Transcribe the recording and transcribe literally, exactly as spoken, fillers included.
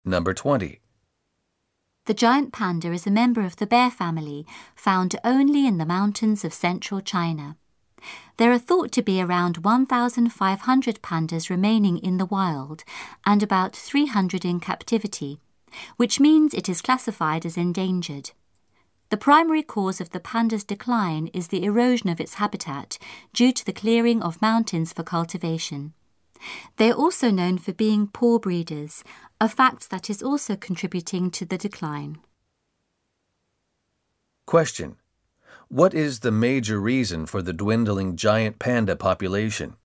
Number twenty. The giant panda is a member of the bear family, found only in the mountains of central China. There are thought to be around one thousand five hundred pandas remaining in the wild and about three hundred in captivity, which means it is classified as endangered. The primary cause of the panda's decline is the erosion of its habitat due to the clearing of mountains for cultivation. They are also known for being poor breeders, a fact that is also contributing to the decline. Question. What is the major reason for the dwindling giant panda population?